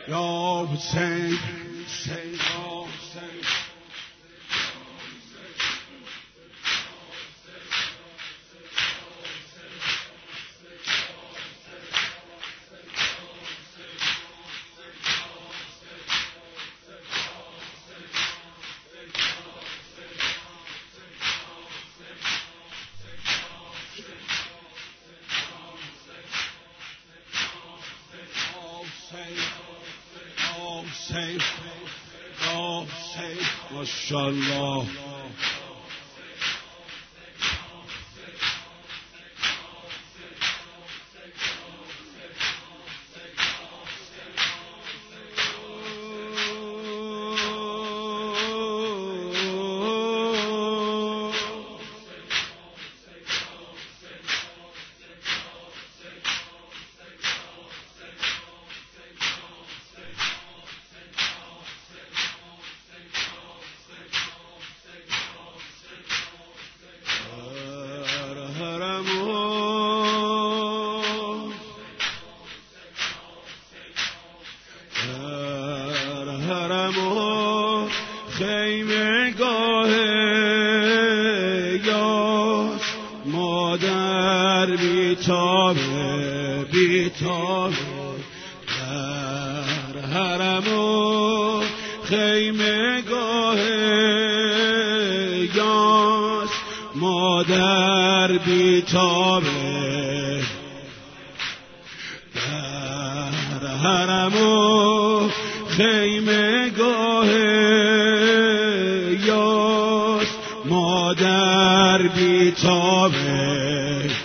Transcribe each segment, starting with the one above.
یا حسین حسین یا حسین ماشاءالله در حرم و خیمه گاه یاس مادر بیتابه در حرم و خیمه گاه یاس مادر بیتابه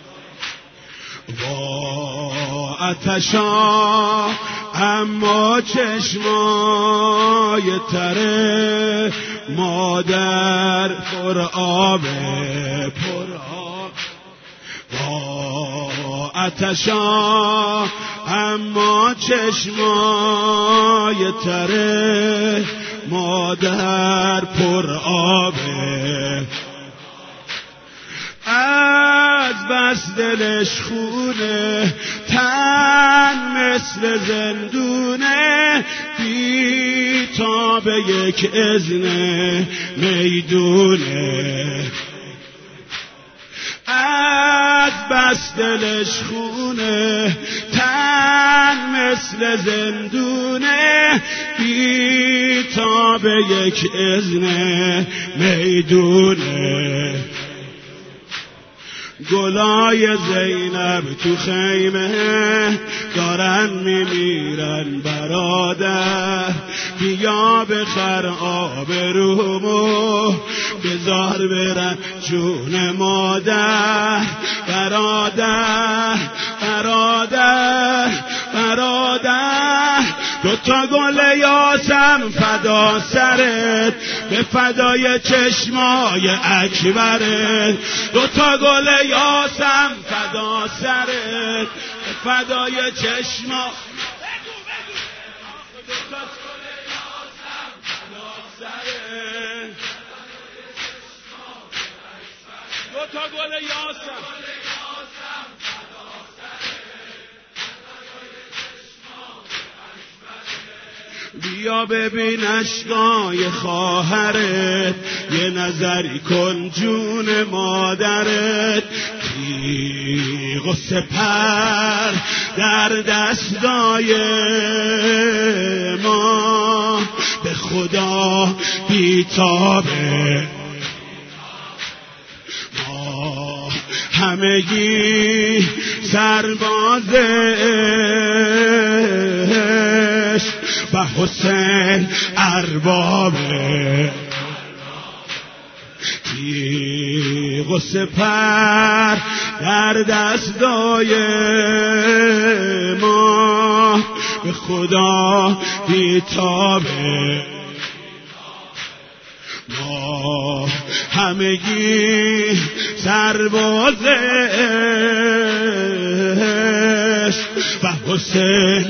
آتشا اما چشمای تره مادر پر آبه پر آب آتشا اما چشمای تره مادر پر آبه از بس دلش خونه تن مثل زندونه بی تا به یک اذن میدونه از بس دلش خونه تن مثل زندونه بی تا به یک اذن میدونه گلای زینب تو خیمه دارن میمیرن برادر بیا بخر آب رومو بذار برن جون مادر برادر برادر برادر دوتا گل یاسم فدا سرت به فدای چشمای اکبرت دوتا گل یاسم فدا سرت به فدای چشما دوتا گل یاسم بیا ببین اشکای خواهرت یه نظری کن جون مادرت تیغ و سپر در دستای ما به خدا بیتابه ما همگی سربازش و حسین اربابه تیغ و سپر در دستای ما به خدا بیتابه ما همگی سربازش و حسین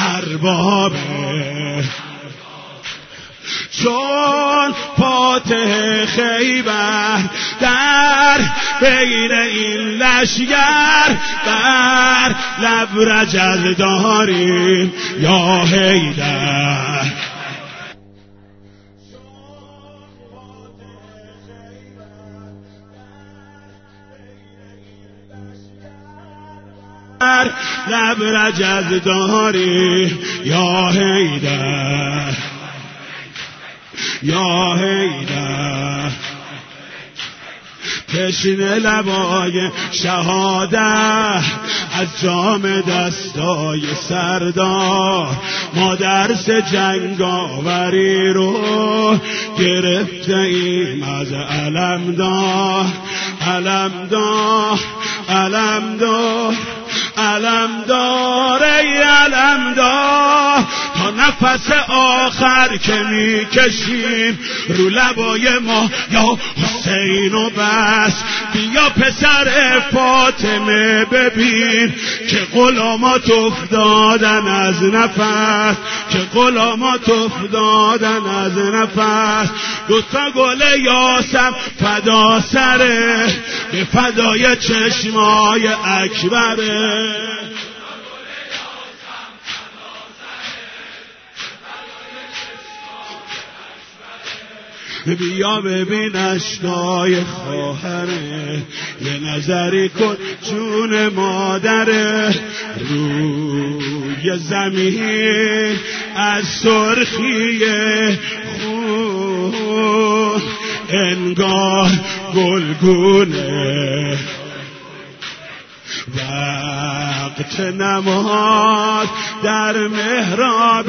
اربابه چون فاتح خیبر در بین این لشگر بر لب رجل داریم یا حیدر. لب رجل داریم یا حیدر یا حیدر. تشنه لبای شهادت از جام دستای سردار، ما درس جنگاوری رو گرفته ایم از علمدار. علمدار علمدار علمدار ای علمدار، تا نفس آخر که میکشیم رو لبای ما یا حسین و بس. بیا پسر فاطمه ببین که غلامات افتادن از نفس، که غلامات افتادن از نفس. دوتا گل یاسم فدا سره به فدای چشمای اکبره. بیا ببین اشکای خواهره، یه نظری کن جون مادره. روی زمین از سرخی خون انگار گلگونه. وقت نماز در محراب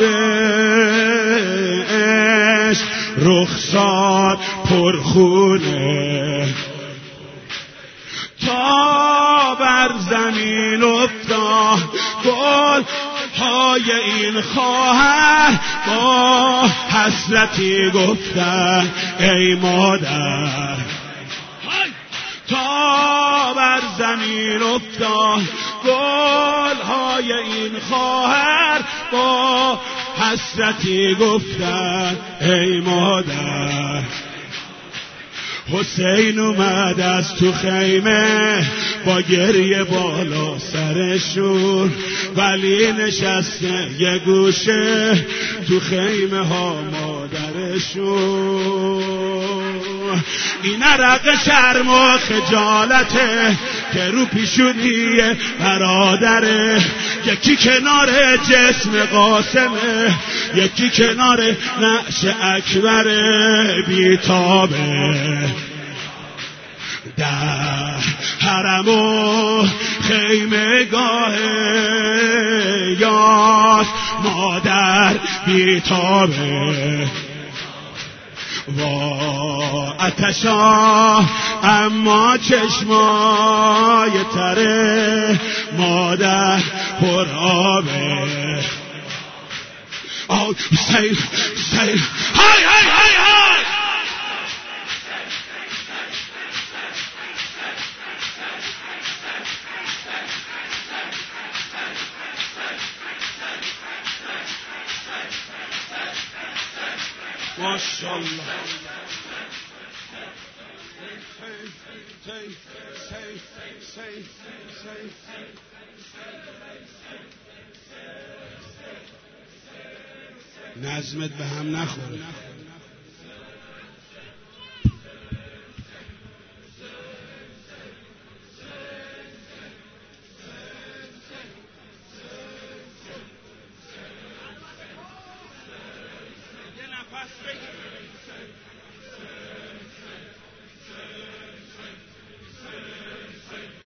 عشق رخسار پرخونه. تا بر زمین افتاد گل های این خواهر، با حسرتی گفتن ای مادر. تا بر زمین افتاد گل های این خواهر، با حسرتی گفتن ای مادر. حسین اومد از تو خیمه با گریه بالا سرشون، ولی نشسته یه گوشه تو خیمه ها مادرشون. این عرق شرم و خجالته که رو پیشونی برادره، یکی کنار جسم قاسمه، یکی کنار نعش اکبره. بیتابه در حرم و خیمه گاه یاس مادر بیتابه. وا اتشا اما چشمای تره مادر پر آبه. آه حسین حسین های های های های. ماشاءالله. نظمت به هم نخوره.